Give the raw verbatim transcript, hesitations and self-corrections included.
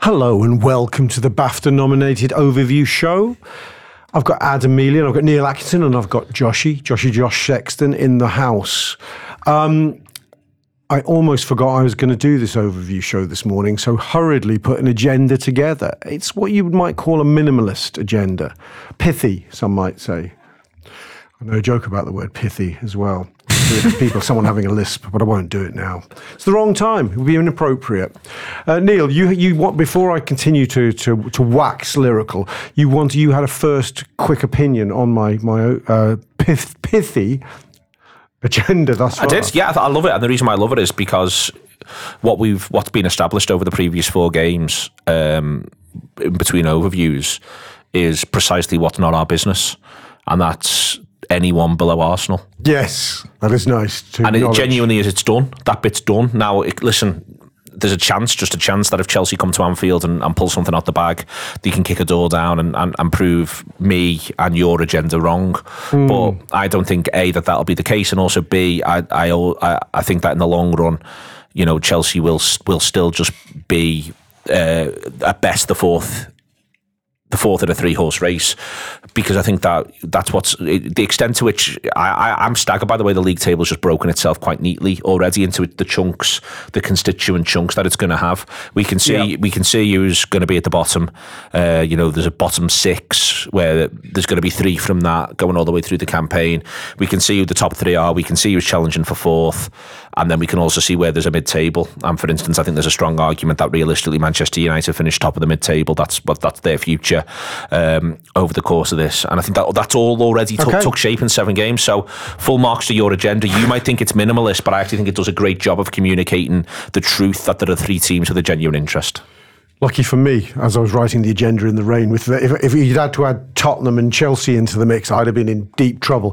Hello and welcome to the BAFTA-nominated Overview Show. I've got Adam Mealy, I've got Neil Atkinson, and I've got Joshy, Joshy Josh Sexton in the house. Um, I almost forgot I was going to do this overview show this morning, so hurriedly put an agenda together. It's what you might call a minimalist agenda. Pithy, some might say. I know a joke about the word pithy as well. People, someone having a lisp, but I won't do it now. It's the wrong time. It would be inappropriate. Uh, Neil, you you want before I continue to to to wax lyrical, you want you had a first quick opinion on my my uh, pith, pithy agenda thus far. I did, yeah. I love it, and the reason why I love it is because what we've what's been established over the previous four games, um, in between overviews, is precisely what's not our business, and that's anyone below Arsenal. Yes, that is nice to and it acknowledge. Genuinely is, it's done. That bit's done. Now, it, listen, there's a chance, just a chance, that if Chelsea come to Anfield and, and pull something out the bag, they can kick a door down and, and, and prove me and your agenda wrong. Mm. But I don't think, A, that that'll be the case, and also, B, I, I, I think that in the long run, you know, Chelsea will will still just be, uh, at best, the fourth the fourth in a three-horse race, because I think that that's what's the extent to which I, I, I'm staggered by the way the league table's just broken itself quite neatly already into the chunks, the constituent chunks that it's going to have. We can see yeah. we can see who's going to be at the bottom. Uh, you know, there's a bottom six where there's going to be three from that going all the way through the campaign. We can see who the top three are. We can see who's challenging for fourth, and then we can also see where there's a mid-table. And for instance, I think there's a strong argument that realistically Manchester United finished top of the mid-table. That's what that's their future. Um, over the course of this, and I think that that's all already took, okay. took shape in seven games. So full marks to your agenda. You might think it's minimalist, but I actually think it does a great job of communicating the truth that there are three teams with a genuine interest. Lucky for me, as I was writing the agenda in the rain, with the, if, if you'd had to add Tottenham and Chelsea into the mix, I'd have been in deep trouble.